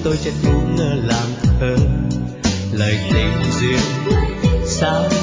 tôi chợt muốn làm thơ lời tình duyên sao